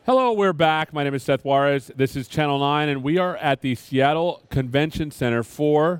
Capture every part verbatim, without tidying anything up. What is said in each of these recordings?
Hello, we're back. My name is Seth Juarez. This is Channel nine, and we are at the Seattle Convention Center for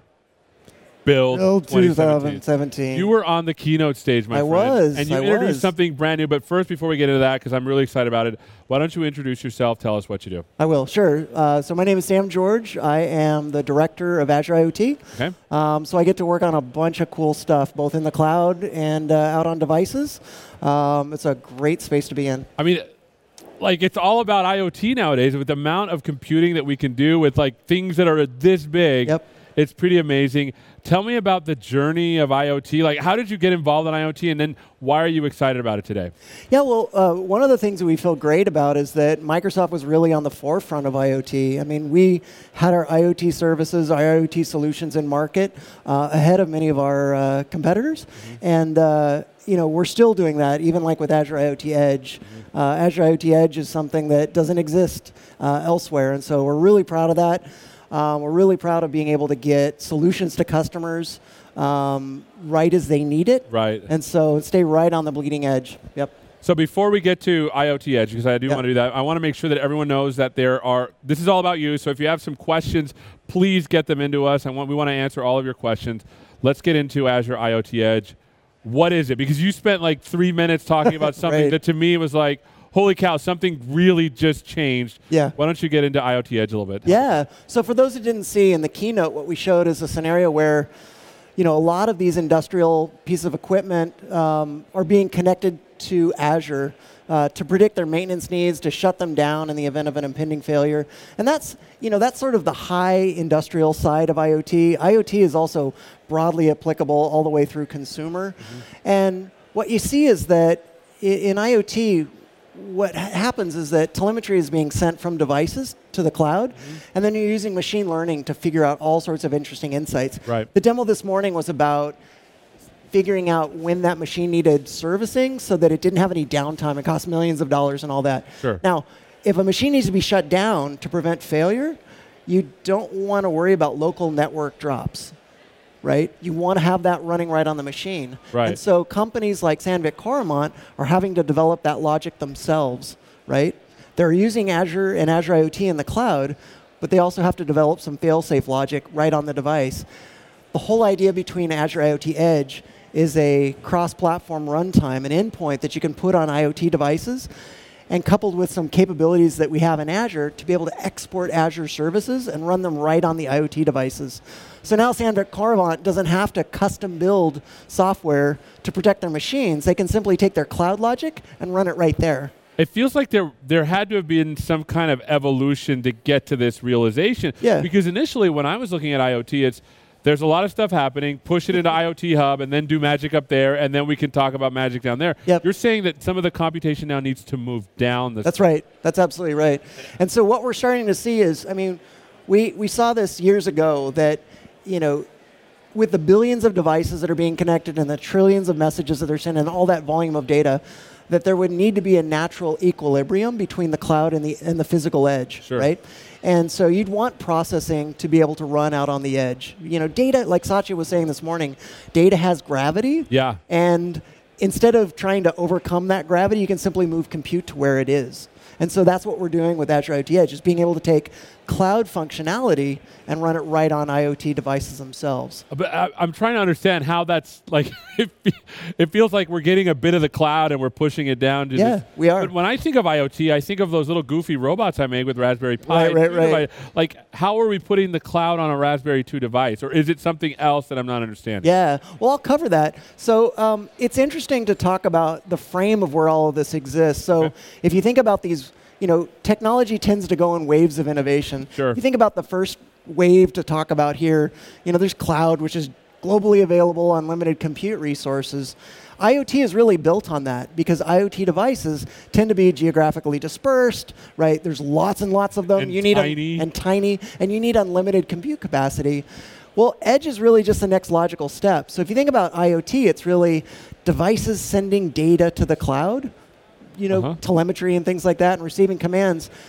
Build, Build twenty twenty seventeen. You were on the keynote stage, my I friend. was, And you I introduced was. something brand new. But first, before we get into that, because I'm really excited about it, why don't you introduce yourself? Tell us what you do. I will, sure. Uh, so my name is Sam George. I am the director of Azure IoT. Okay. Um, so I get to work on a bunch of cool stuff, both in the cloud and uh, out on devices. Um, it's a great space to be in. I mean, like, it's all about IoT nowadays with the amount of computing that we can do with, like, things that are this big. Yep. It's pretty amazing. Tell me about the journey of IoT. Like, how did you get involved in IoT, and then why are you excited about it today? Yeah, well, uh, one of the things that we feel great about is that Microsoft was really on the forefront of IoT. I mean, we had our IoT services, our IoT solutions in market uh, ahead of many of our uh, competitors. Mm-hmm. And, uh, you know, we're still doing that, even like with Azure IoT Edge. Mm-hmm. uh, Azure IoT Edge is something that doesn't exist uh, elsewhere, and so we're really proud of that. Um, we're really proud of being able to get solutions to customers um, right as they need it. Right. And so stay right on the bleeding edge. Yep. So before we get to IoT Edge, because I do Yep. want to do that, I want to make sure that everyone knows that there are, this is all about you, so if you have some questions, please get them into us. I want, we want to answer all of your questions. Let's get into Azure IoT Edge. What is it? Because you spent like three minutes talking about something Right. that to me was like, holy cow, something really just changed. Yeah. Why don't you get into IoT Edge a little bit? Yeah. So for those who didn't see in the keynote, what we showed is a scenario where, you know, a lot of these industrial pieces of equipment um, are being connected to Azure uh, to predict their maintenance needs, to shut them down in the event of an impending failure. And that's, you know, that's sort of the high industrial side of IoT. IoT is also broadly applicable all the way through consumer. Mm-hmm. And what you see is that in IoT, what ha- happens is that telemetry is being sent from devices to the cloud, mm-hmm. and then you're using machine learning to figure out all sorts of interesting insights. Right. The demo this morning was about figuring out when that machine needed servicing so that it didn't have any downtime. It cost millions of dollars and all that. Sure. Now, if a machine needs to be shut down to prevent failure, you don't want to worry about local network drops. Right? You want to have that running right on the machine. Right. And so companies like Sandvik Coromant are having to develop that logic themselves, right? They're using Azure and Azure IoT in the cloud, but they also have to develop some fail-safe logic right on the device. The whole idea between Azure IoT Edge is a cross-platform runtime, an endpoint that you can put on IoT devices, and coupled with some capabilities that we have in Azure to be able to export Azure services and run them right on the IoT devices. So now Sandvik Coromant doesn't have to custom build software to protect their machines. They can simply take their cloud logic and run it right there. It feels like there there had to have been some kind of evolution to get to this realization. Yeah. Because initially when I was looking at IoT, it's there's a lot of stuff happening, push it into IoT Hub, and then do magic up there, and then we can talk about magic down there. Yep. You're saying that some of the computation now needs to move down the... That's right. That's absolutely right. And so what we're starting to see is, I mean, we, we saw this years ago that, you know, with the billions of devices that are being connected and the trillions of messages that are sent and all that volume of data, that there would need to be a natural equilibrium between the cloud and the and the physical edge, Sure. right? And so you'd want processing to be able to run out on the edge. You know, data, like Satya was saying this morning, data has gravity. Yeah. And instead of trying to overcome that gravity, you can simply move compute to where it is. And so that's what we're doing with Azure IoT Edge, is being able to take cloud functionality and run it right on IoT devices themselves. But I, I'm trying to understand how that's like, it, fe- it feels like we're getting a bit of the cloud and we're pushing it down to Yeah, this. we are. But when I think of IoT, I think of those little goofy robots I made with Raspberry Pi. Right, right, two right. device. Like, how are we putting the cloud on a Raspberry two device? Or is it something else that I'm not understanding? Yeah, well, I'll cover that. So um, it's interesting to talk about the frame of where all of this exists. So Okay. if you think about these, you know, technology tends to go in waves of innovation. Sure. If you think about the first wave to talk about here, you know, there's cloud, which is globally available, unlimited compute resources. IoT is really built on that because IoT devices tend to be geographically dispersed, right? There's lots and lots of them. And you need tiny. A, and tiny, and you need unlimited compute capacity. Well, edge is really just the next logical step. So if you think about IoT, it's really devices sending data to the cloud, you know, Uh-huh. telemetry and things like that, and receiving commands.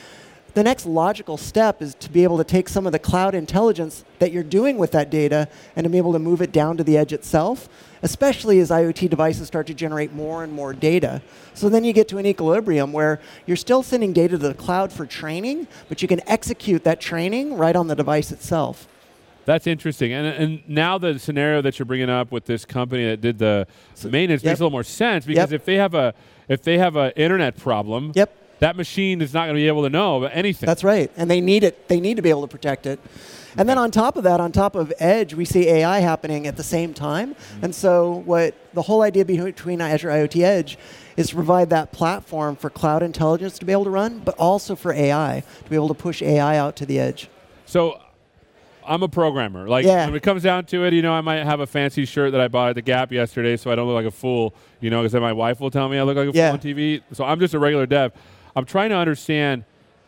the next logical step is to be able to take some of the cloud intelligence that you're doing with that data and to be able to move it down to the edge itself, especially as IoT devices start to generate more and more data. So then you get to an equilibrium where you're still sending data to the cloud for training, but you can execute that training right on the device itself. That's interesting. And, and now the scenario that you're bringing up with this company that did the so, maintenance yep. makes a little more sense, because yep. if they have a if they have an internet problem, yep. that machine is not going to be able to know anything. That's right. And they need it. They need to be able to protect it. And then on top of that, on top of Edge, we see A I happening at the same time. Mm-hmm. And so what the whole idea between Azure IoT Edge is to provide that platform for cloud intelligence to be able to run, but also for A I, to be able to push A I out to the edge. So I'm a programmer. Like yeah. when it comes down to it, you know, I might have a fancy shirt that I bought at the Gap yesterday so I don't look like a fool, you know, because then my wife will tell me I look like a yeah. fool on T V. So I'm just a regular dev. I'm trying to understand,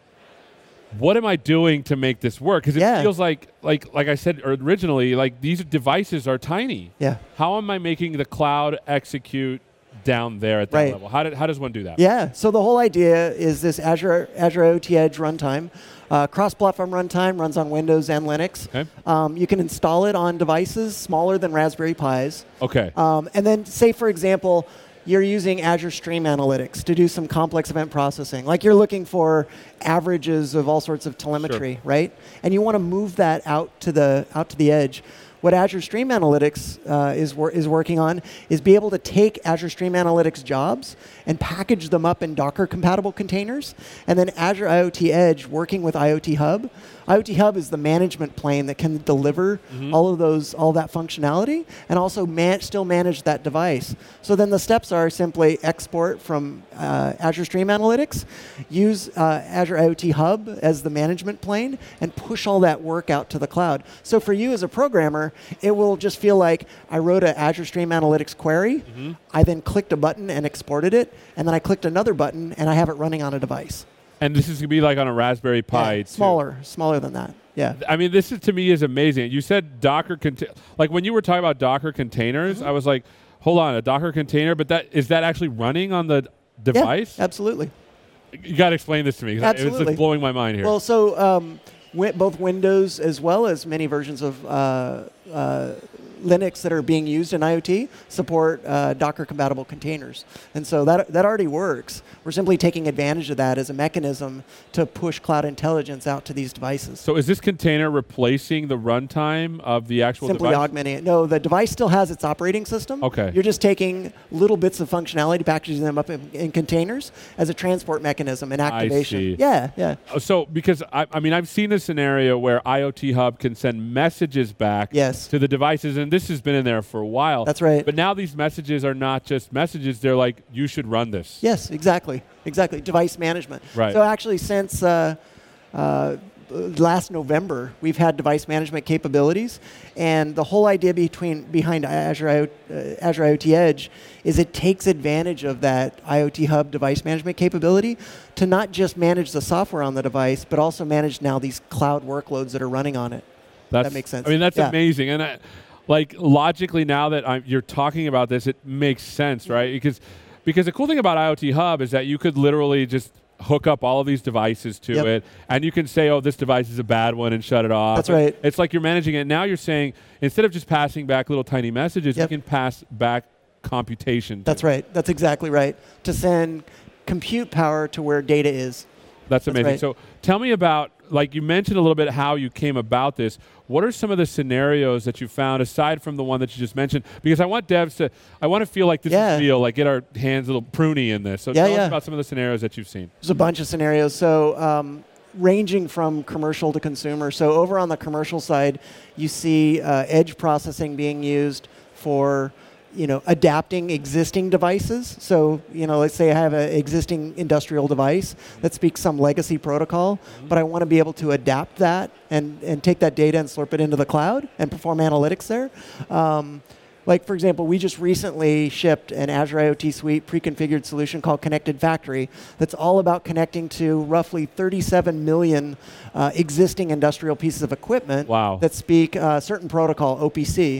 what am I doing to make this work? Because it yeah. feels like, like, like I said originally, like these devices are tiny. Yeah. How am I making the cloud execute down there at that right. level? How, did, how does one do that? Yeah. So the whole idea is this Azure Azure IoT Edge runtime. Uh, cross-platform runtime, runs on Windows and Linux. Okay. Um, you can install it on devices smaller than Raspberry Pis. Okay. Um, and then say, for example, you're using Azure Stream Analytics to do some complex event processing. Like you're looking for averages of all sorts of telemetry, sure. right? And you want to move that out to the out to the edge. What Azure Stream Analytics uh, is, wor is working on is be able to take Azure Stream Analytics jobs and package them up in Docker-compatible containers. And then Azure IoT Edge, working with IoT Hub. IoT Hub is the management plane that can deliver mm-hmm. all of those, all of that functionality, and also man still manage that device. So then the steps are simply export from uh, Azure Stream Analytics, use uh, Azure IoT Hub as the management plane, and push all that work out to the cloud. So for you as a programmer, it will just feel like I wrote an Azure Stream Analytics query, mm-hmm. I then clicked a button and exported it, and then I clicked another button and I have it running on a device. And this is going to be like on a Raspberry Pi. Yeah, too. smaller, smaller than that. Yeah. I mean, this is to me is amazing. You said Docker container. Like when you were talking about Docker containers, mm-hmm. I was like, hold on, a Docker container, but that is that actually running on the device? Yeah, absolutely. You got to explain this to me. Absolutely. It's like blowing my mind here. Well, so um, wi both Windows as well as many versions of uh, uh, Linux that are being used in IoT support uh, Docker-compatible containers. And so that, that already works. We're simply taking advantage of that as a mechanism to push cloud intelligence out to these devices. So is this container replacing the runtime of the actual simply device? Simply augmenting it. No, the device still has its operating system. Okay. You're just taking little bits of functionality, packaging them up in, in containers as a transport mechanism and activation. I see. Yeah, yeah. So because, I, I mean, I've seen a scenario where IoT Hub can send messages back yes. to the devices, and this has been in there for a while. That's right. But now these messages are not just messages. They're like, you should run this. Yes, exactly. Exactly. Device management. Right. So actually since uh, uh, last November, we've had device management capabilities. And the whole idea between, behind Azure, I O, uh, Azure IoT Edge is it takes advantage of that IoT Hub device management capability to not just manage the software on the device, but also manage now these cloud workloads that are running on it. That's, that makes sense. I mean, that's yeah. amazing. And I, like logically now that I'm, you're talking about this, it makes sense, right? Because because the cool thing about IoT Hub is that you could literally just hook up all of these devices to yep. it, and you can say, oh, this device is a bad one, and shut it off. That's right. It's like you're managing it. Now you're saying, instead of just passing back little tiny messages, yep. you can pass back computation. That's right. That's exactly right. To send compute power to where data is. That's amazing. That's right. So tell me about, like you mentioned a little bit how you came about this. What are some of the scenarios that you found aside from the one that you just mentioned? Because I want devs to, I want to feel like this yeah. is real, like get our hands a little pruny in this. So yeah, tell yeah. us about some of the scenarios that you've seen. There's a bunch of scenarios. So um, ranging from commercial to consumer. So over on the commercial side, you see uh, edge processing being used for you know, adapting existing devices. So, you know, let's say I have an existing industrial device that speaks some legacy protocol, mm-hmm. but I want to be able to adapt that and, and take that data and slurp it into the cloud and perform analytics there. Um, like, for example, we just recently shipped an Azure IoT Suite pre-configured solution called Connected Factory that's all about connecting to roughly thirty-seven million uh, existing industrial pieces of equipment wow. that speak a certain protocol, O P C.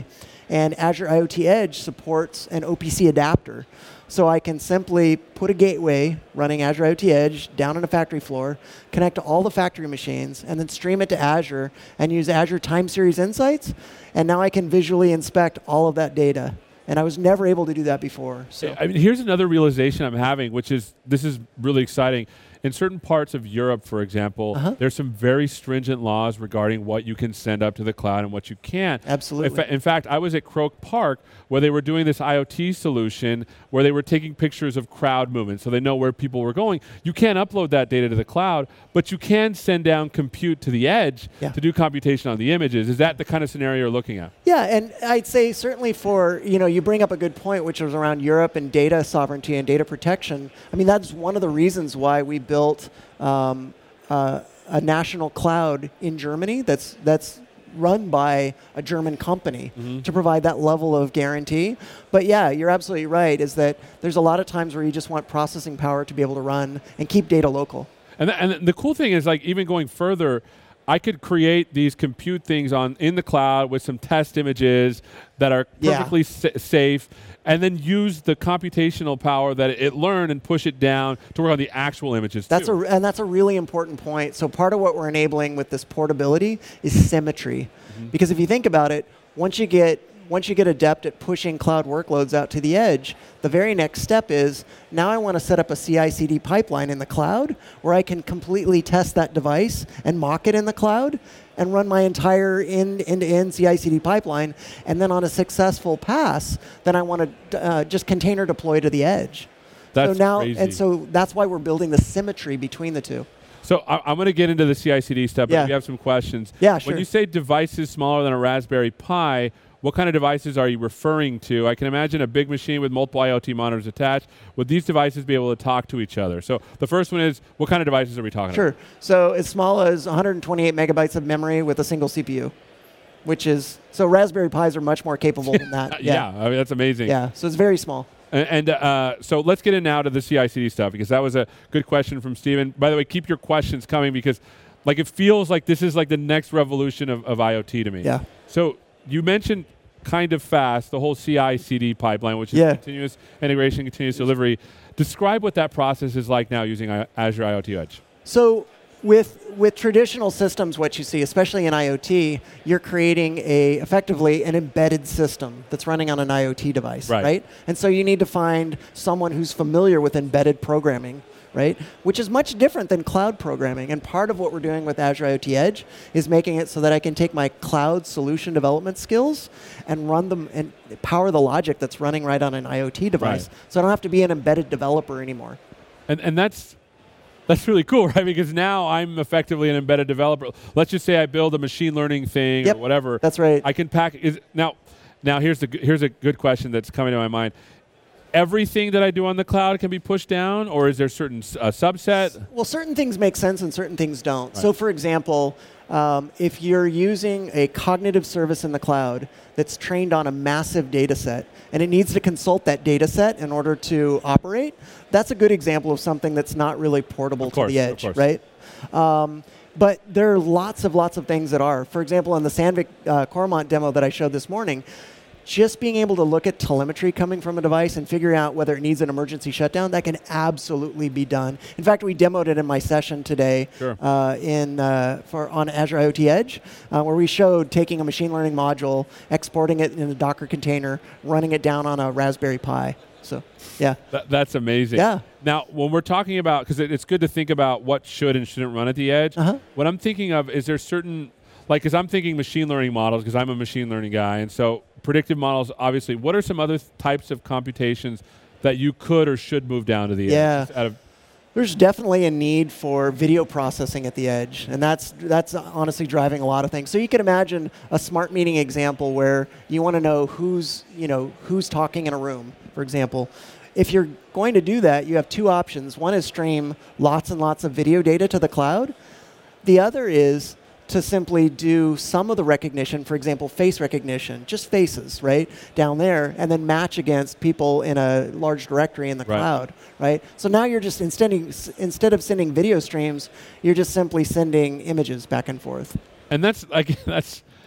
And Azure IoT Edge supports an O P C adapter. So I can simply put a gateway running Azure IoT Edge down on a factory floor, connect to all the factory machines, and then stream it to Azure and use Azure Time Series Insights. And now I can visually inspect all of that data. And I was never able to do that before. So I mean, here's another realization I'm having, which is this is really exciting. In certain parts of Europe, for example, uh-huh. there's some very stringent laws regarding what you can send up to the cloud and what you can't. Absolutely. In, fa- in fact, I was at Croke Park where they were doing this IoT solution where they were taking pictures of crowd movement so they know where people were going. You can't upload that data to the cloud, but you can send down compute to the edge yeah. to do computation on the images. Is that the kind of scenario you're looking at? Yeah, and I'd say certainly for, you know, you bring up a good point, which was around Europe and data sovereignty and data protection. I mean, that's one of the reasons why we built um, uh, a national cloud in Germany that's that's run by a German company mm-hmm. to provide that level of guarantee. But yeah, you're absolutely right, is that there's a lot of times where you just want processing power to be able to run and keep data local. And, th- and the cool thing is, like, even going further, I could create these compute things on in the cloud with some test images that are perfectly yeah. sa- safe, and then use the computational power that it learned and push it down to work on the actual images that's too. A, and that's a really important point. So part of what we're enabling with this portability is symmetry. Mm-hmm. Because if you think about it, once you get once you get adept at pushing cloud workloads out to the edge, the very next step is, now I want to set up a C I C D pipeline in the cloud where I can completely test that device and mock it in the cloud and run my entire end- end-to-end C I C D pipeline. And then on a successful pass, then I want to uh, just container deploy to the edge. That's so now, crazy. And so that's why we're building the symmetry between the two. So I, I'm going to get into the C I C D stuff, but yeah. if you have some questions. Yeah, sure. When you say devices smaller than a Raspberry Pi, what kind of devices are you referring to? I can imagine a big machine with multiple IoT monitors attached. Would these devices be able to talk to each other? So the first one is, what kind of devices are we talking sure. about? Sure. So as small as one hundred twenty-eight megabytes of memory with a single C P U, which is, so Raspberry Pis are much more capable than that. yeah, yeah I mean, that's amazing. Yeah, so it's very small. And, and uh, so let's get in now to the C I C D stuff, because that was a good question from Steven. By the way, keep your questions coming, because like it feels like this is like the next revolution of, of IoT to me. Yeah. So you mentioned kind of fast, the whole C I C D pipeline, which is yeah. continuous integration, continuous delivery. Describe what that process is like now using I- Azure IoT Edge. So with with traditional systems, what you see, especially in IoT, you're creating a effectively an embedded system that's running on an IoT device, right? right? And so you need to find someone who's familiar with embedded programming, right? Which is much different than cloud programming. And part of what we're doing with Azure IoT Edge is making it so that I can take my cloud solution development skills and run them and power the logic that's running right on an IoT device. Right. So I don't have to be an embedded developer anymore. And and that's that's really cool, right? Because now I'm effectively an embedded developer. Let's just say I build a machine learning thing yep, or whatever. That's right. I can pack is now now here's the here's a good question that's coming to my mind. Everything that I do on the cloud can be pushed down, or is there certain uh, subset? Well, certain things make sense and certain things don't. Right. So for example, um, if you're using a cognitive service in the cloud that's trained on a massive data set, and it needs to consult that data set in order to operate, that's a good example of something that's not really portable Of course, to the edge, of course. right? Um, but there are lots of lots of things that are. For example, in the Sandvik uh, Coromant demo that I showed this morning, just being able to look at telemetry coming from a device and figure out whether it needs an emergency shutdown, that can absolutely be done. In fact, we demoed it in my session today sure. uh, in uh, for on Azure IoT Edge, uh, where we showed taking a machine learning module, exporting it in a Docker container, running it down on a Raspberry Pi. So, yeah. Th- that's amazing. Yeah. Now, when we're talking about, because it, it's good to think about what should and shouldn't run at the edge, uh-huh. what I'm thinking of is there certain, like, because I'm thinking machine learning models, because I'm a machine learning guy, and so predictive models, obviously. What are some other th- types of computations that you could or should move down to the yeah. edge? Out of There's definitely a need for video processing at the edge, and that's that's honestly driving a lot of things. So you can imagine a smart meeting example where you want to know who's you know who's talking in a room, for example. If you're going to do that, you have two options. One is stream lots and lots of video data to the cloud. The other is to simply do some of the recognition, for example, face recognition, just faces, right, down there, and then match against people in a large directory in the right. cloud, right? So now you're just, instead, instead of sending video streams, you're just simply sending images back and forth. And that's like that's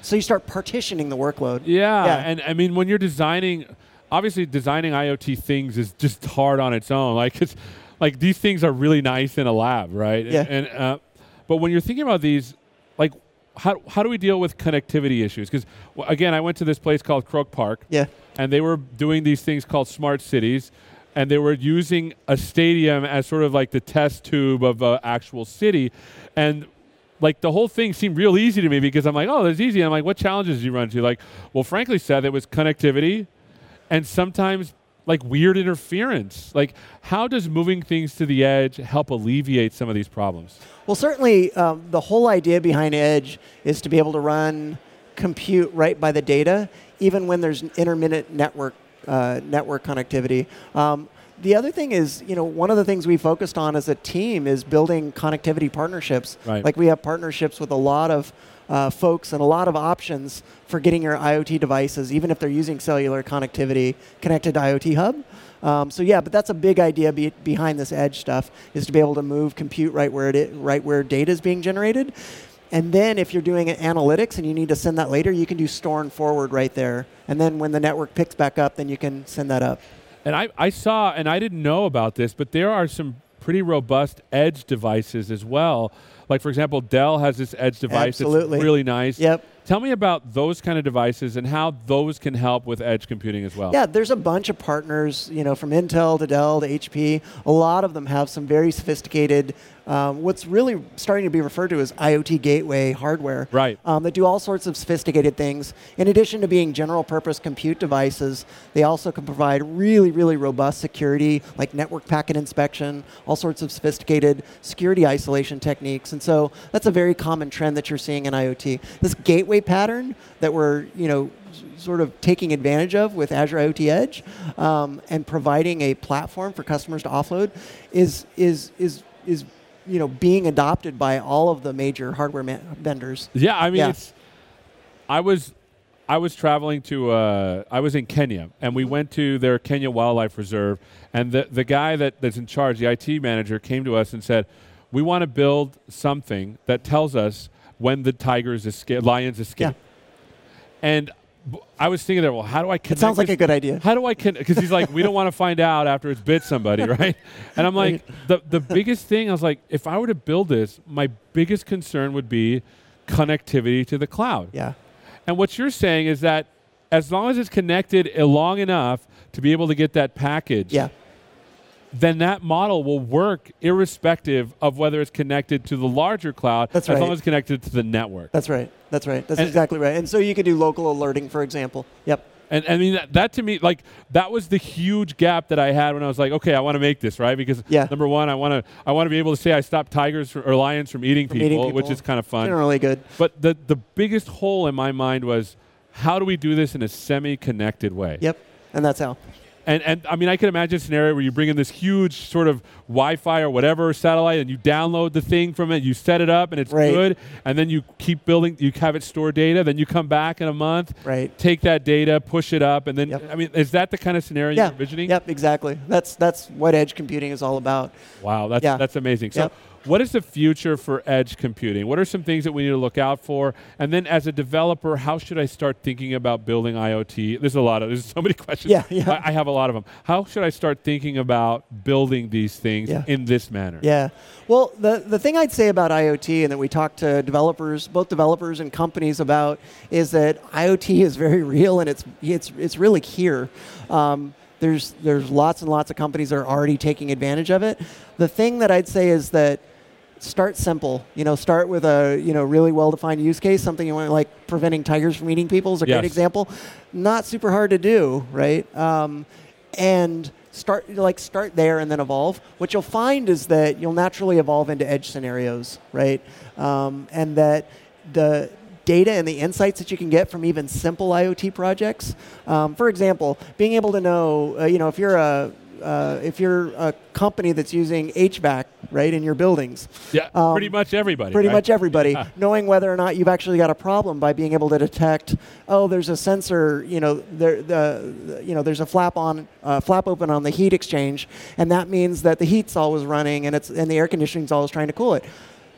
So you start partitioning the workload. Yeah, Yeah. and I mean, when you're designing, obviously designing IoT things is just hard on its own. Like, it's, like these things are really nice in a lab, right? Yeah. And, and uh, but when you're thinking about these, like, how how do we deal with connectivity issues? Because well, again, I went to this place called Croke Park, Yeah. and they were doing these things called smart cities, and they were using a stadium as sort of like the test tube of an actual city, and like the whole thing seemed real easy to me because I'm like, oh, that's easy. And I'm like, what challenges do you run into? Like, well, frankly, Seth, it was connectivity, and sometimes like weird interference. Like, how does moving things to the edge help alleviate some of these problems? Well, certainly um, the whole idea behind Edge is to be able to run compute right by the data, even when there's intermittent network uh, network connectivity. Um, the other thing is, you know, one of the things we focused on as a team is building connectivity partnerships. Right. Like we have partnerships with a lot of uh, folks and a lot of options for getting your IoT devices, even if they're using cellular connectivity, connected to IoT Hub. Um, so yeah, but that's a big idea be behind this edge stuff, is to be able to move compute right where it is, right where data is being generated. And then if you're doing analytics and you need to send that later, you can do store and forward right there. And then when the network picks back up, then you can send that up. And I, I saw, and I didn't know about this, but there are some pretty robust edge devices as well. Like, for example, Dell has this edge device Absolutely. that's really nice. Yep. Tell me about those kind of devices and how those can help with edge computing as well. Yeah, there's a bunch of partners, you know, from Intel to Dell to H P. A lot of them have some very sophisticated, um, what's really starting to be referred to as IoT gateway hardware. Right. Um, that do all sorts of sophisticated things. In addition to being general purpose compute devices, they also can provide really, really robust security, like network packet inspection, all sorts of sophisticated security isolation techniques. And so that's a very common trend that you're seeing in IoT. This gateway pattern that we're, you know, sort of taking advantage of with Azure IoT Edge um, and providing a platform for customers to offload is is is is you know being adopted by all of the major hardware vendors. Yeah, I mean, Yeah. it's. I was, I was traveling to. Uh, I was in Kenya, and we went to their Kenya Wildlife Reserve, and the the guy that, that's in charge, the I T manager, came to us and said, "We want to build something that tells us when the tigers escape, lions escape." Yeah. And b- I was thinking there, well, how do I connect It sounds like this- a good idea. How do I connect? Because he's like, we don't want to find out after it's bit somebody, right? And I'm like, the, the biggest thing, I was like, if I were to build this, my biggest concern would be connectivity to the cloud. Yeah. And what you're saying is that as long as it's connected uh, long enough to be able to get that package, Yeah. then that model will work irrespective of whether it's connected to the larger cloud, That's as right. long as it's connected to the network. That's right. That's right. That's And- exactly right. And so you could do local alerting, for example. Yep. And I mean, that, that to me, like, that was the huge gap that I had when I was like, okay, I want to make this, right? Because Yeah. number one, I want to I want to be able to say I stopped tigers from, or lions from eating, From people, eating which people. is kind of fun. Generally good. But the, the biggest hole in my mind was, how do we do this in a semi-connected way? Yep. And that's how. And, and I mean, I can imagine a scenario where you bring in this huge sort of Wi-Fi or whatever satellite, and you download the thing from it, you set it up, and it's Right. good, and then you keep building, you have it store data, then you come back in a month, Right. take that data, push it up, and then, Yep. I mean, is that the kind of scenario Yeah. you're envisioning? Yep. Exactly. That's that's what edge computing is all about. Wow, that's, Yeah. that's amazing. So Yep. what is the future for edge computing? What are some things that we need to look out for? And then as a developer, how should I start thinking about building IoT? There's a lot of, there's so many questions. Yeah, yeah. I, I have a lot of them. How should I start thinking about building these things Yeah. in this manner? Yeah. Well, the, the thing I'd say about IoT and that we talk to developers, both developers and companies about, is that IoT is very real and it's it's it's really here. Um, there's there's lots and lots of companies that are already taking advantage of it. The thing that I'd say is that start simple. You know, start with a you know really well-defined use case. Something you want, like preventing tigers from eating people is a Yes. great example. Not super hard to do, right? Um, and start like start there and then evolve. What you'll find is that you'll naturally evolve into edge scenarios, right? Um, and that the data and the insights that you can get from even simple IoT projects. Um, for example, being able to know, uh, you know, if you're a uh, if you're a company that's using H V A C, right, in your buildings, Yeah, Um, pretty much everybody. pretty right? much everybody, knowing whether or not you've actually got a problem by being able to detect, oh, there's a sensor, you know, there, the, the, you know, there's a flap on, uh, flap open on the heat exchange, and that means that the heat's always running and it's and the air conditioning's always trying to cool it.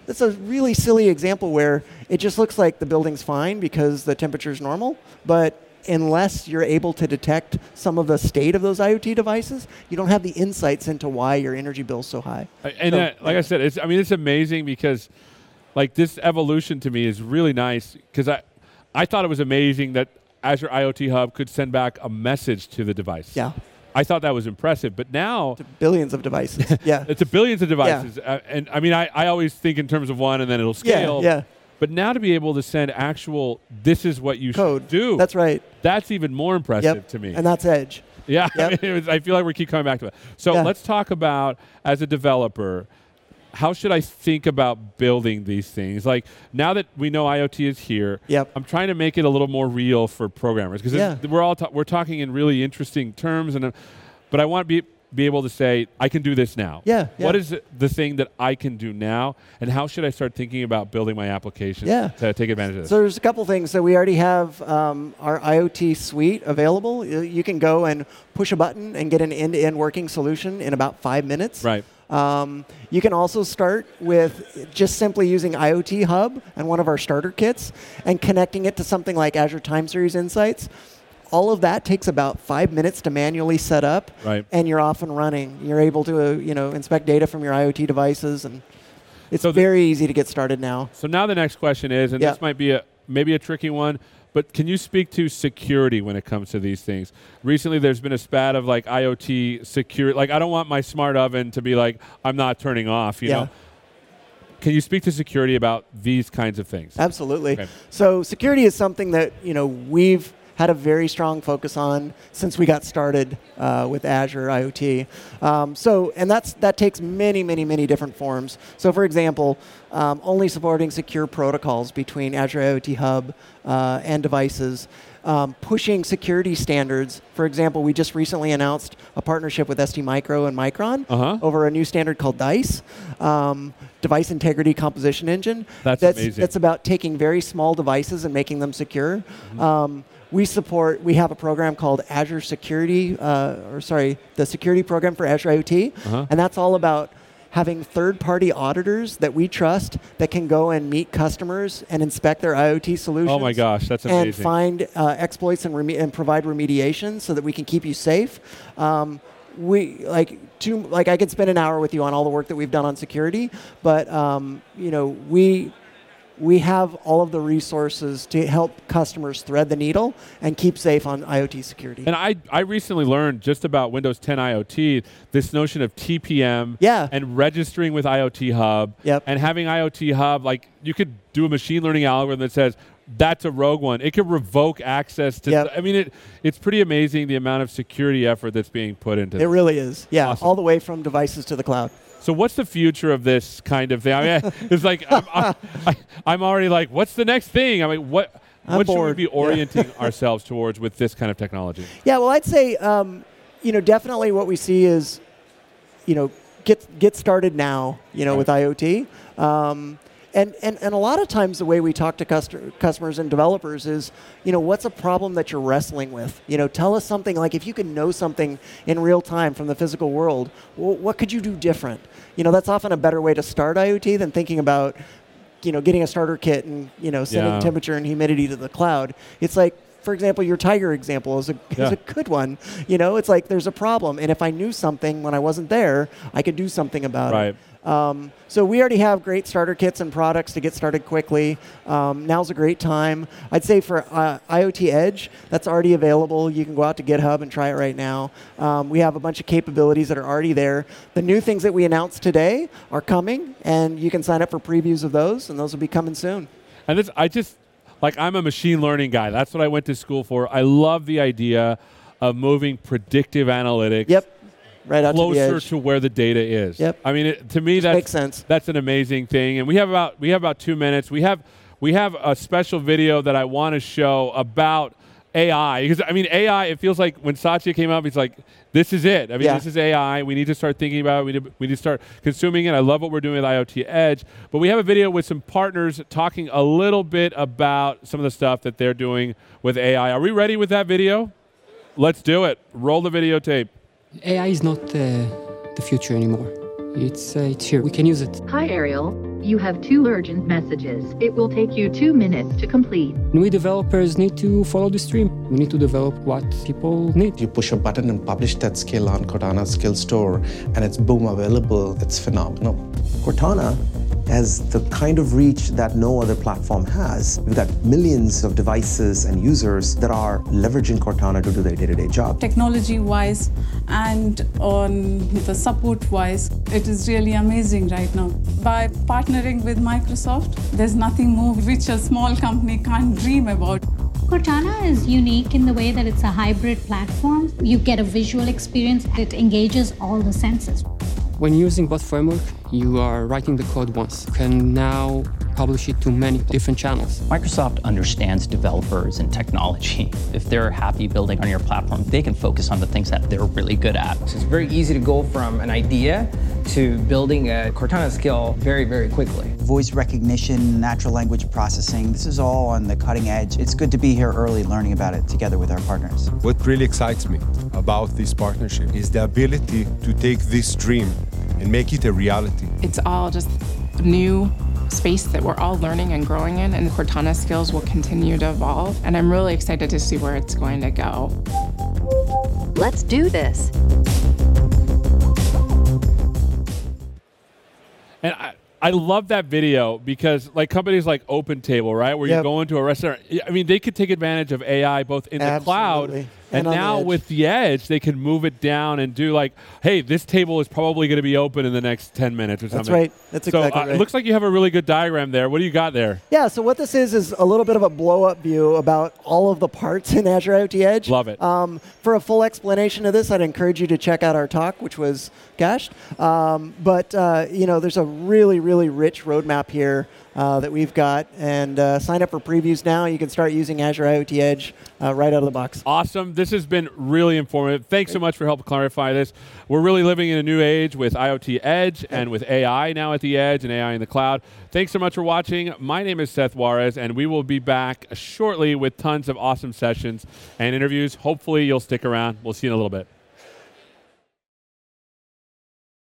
that's a really silly example where it just looks like the building's fine because the temperature's normal, but unless you're able to detect some of the state of those IoT devices, you don't have the insights into why your energy bill's so high. And so, uh, like I said, it's, I mean, it's amazing because like this evolution to me is really nice because I, I thought it was amazing that Azure IoT Hub could send back a message to the device. Yeah. I thought that was impressive, but now to billions of devices. Yeah, it's a billions of devices, yeah. uh, and I mean, I, I always think in terms of one, and then it'll scale. Yeah, yeah. But now to be able to send actual, this is what you code should do. That's right. That's even more impressive yep. to me. And that's Edge. Yeah, Yep. I, mean, it was, I feel like we keep coming back to it. So yeah. let's talk about as a developer. How should I think about building these things? Like now that we know IoT is here, yep. I'm trying to make it a little more real for programmers because yeah. we're all ta- we're talking in really interesting terms, and uh, but I want to be be able to say I can do this now. Yeah, yeah. What is the thing that I can do now, and how should I start thinking about building my application yeah. to take advantage of this? So there's a couple things. So we already have um, our IoT suite available. You can go and push a button and get an end-to-end working solution in about five minutes. Right. Um, you can also start with just simply using IoT Hub and one of our starter kits and connecting it to something like Azure Time Series Insights. All of that takes about five minutes to manually set up, right. and you're off and running. You're able to, uh, you know, inspect data from your IoT devices, and it's so very easy to get started now. So now the next question is, and yeah. this might be a maybe a tricky one, but can you speak to security when it comes to these things? Recently, there's been a spat of like IoT security. Like, I don't want my smart oven to be like, I'm not turning off. You yeah. know. Can you speak to security about these kinds of things? Absolutely. Okay. So security is something that you know we've had a very strong focus on since we got started uh, with Azure IoT. Um, so, and that's that takes many, many, many different forms. So, for example, um, only supporting secure protocols between Azure IoT Hub uh, and devices. Um, pushing security standards. For example, we just recently announced a partnership with S T Micro and Micron uh-huh. over a new standard called DICE, um, Device Integrity Composition Engine. That's, that's amazing. That's about taking very small devices and making them secure. Mm-hmm. Um, we support, we have a program called Azure Security, uh, or sorry, the security program for Azure IoT, uh-huh. and that's all about having third-party auditors that we trust that can go and meet customers and inspect their IoT solutions. Oh my gosh, that's amazing. And find uh, exploits and, reme- and provide remediation so that we can keep you safe. Um, we like two, like I could spend an hour with you on all the work that we've done on security, but um, you know we. We have all of the resources to help customers thread the needle and keep safe on IoT security. And I, I recently learned just about Windows ten IoT, this notion of T P M yeah. and registering with IoT Hub yep. and having IoT Hub, like you could do a machine learning algorithm that says, that's a rogue one. It could revoke access to, yep. I mean, it, it's pretty amazing the amount of security effort that's being put into it. It really is, yeah, awesome. All the way from devices to the cloud. So what's the future of this kind of thing? I mean, it's like I'm, I, I'm already like, what's the next thing? I mean, what I'm what bored. should we be orienting yeah. ourselves towards with this kind of technology? Yeah, well, I'd say, um, you know, definitely what we see is, you know, get get started now, you know, right. with IoT. Um, And, and and a lot of times the way we talk to customer, customers and developers is, you know, what's a problem that you're wrestling with? You know, tell us something, like if you can know something in real time from the physical world, well, what could you do different? You know, that's often a better way to start IoT than thinking about, you know, getting a starter kit and, you know, sending yeah. temperature and humidity to the cloud. It's like, for example, your Tiger example is a, yeah. is a good one. You know, it's like there's a problem, and if I knew something when I wasn't there, I could do something about right. it. Um, so we already have great starter kits and products to get started quickly. Um, now's a great time. I'd say for uh, IoT Edge, that's already available. You can go out to GitHub and try it right now. Um, we have a bunch of capabilities that are already there. The new things that we announced today are coming, and you can sign up for previews of those, and those will be coming soon. And this, I just, like I'm a machine learning guy. That's what I went to school for. I love the idea of moving predictive analytics. Yep. Right out closer to, the edge. to where the data is. Yep. I mean, it, to me, that makes sense. That's an amazing thing. And we have about we have about two minutes. We have we have a special video that I want to show about A I, because I mean, A I. It feels like when Satya came up, he's like, "This is it. I mean, yeah. this is A I. We need to start thinking about it. We need, to, we need to start consuming it." I love what we're doing with IoT Edge. But we have a video with some partners talking a little bit about some of the stuff that they're doing with A I. Are we ready with that video? Let's do it. Roll the videotape. A I is not uh, the future anymore. It's, uh, it's here. We can use it. Hi, Ariel. You have two urgent messages. It will take you two minutes to complete. We developers need to follow the stream. We need to develop what people need. You push a button and publish that skill on Cortana Skill Store, and it's boom available. It's phenomenal. Cortana has the kind of reach that no other platform has. We've got millions of devices and users that are leveraging Cortana to do their day-to-day job. Technology-wise and on the support-wise, it is really amazing right now. By partnering with Microsoft, there's nothing more which a small company can't dream about. Cortana is unique in the way that it's a hybrid platform. You get a visual experience. It engages all the senses. When using Bot Framework, you are writing the code once. You can now publish it to many different channels. Microsoft understands developers and technology. If they're happy building on your platform, they can focus on the things that they're really good at. So it's very easy to go from an idea to building a Cortana skill very, very quickly. Voice recognition, natural language processing, this is all on the cutting edge. It's good to be here early learning about it together with our partners. What really excites me about this partnership is the ability to take this dream and make it a reality. It's all just new space that we're all learning and growing in, and Cortana skills will continue to evolve, and I'm really excited to see where it's going to go. Let's do this. And I, I love that video because like companies like OpenTable, right, where Yep. you go into a restaurant, I mean, they could take advantage of A I both in the Absolutely. cloud and, And on the now edge. with the edge, they can move it down and do like, hey, this table is probably going to be open in the next ten minutes or something. That's right. That's so exactly uh, right. it looks like you have a really good diagram there. What do you got there? Yeah, so what this is is a little bit of a blow-up view about all of the parts in Azure IoT Edge. Love it. Um, for a full explanation of this, I'd encourage you to check out our talk, which was cached. Um, but uh, you know, there's a really, really rich roadmap here uh, that we've got, and uh, sign up for previews now. You can start using Azure IoT Edge uh, right out of the box. Awesome. This has been really informative. Thanks so much for helping clarify this. We're really living in a new age with IoT Edge and with A I now at the edge and A I in the cloud. Thanks so much for watching. My name is Seth Juarez, and we will be back shortly with tons of awesome sessions and interviews. Hopefully, you'll stick around. We'll see you in a little bit.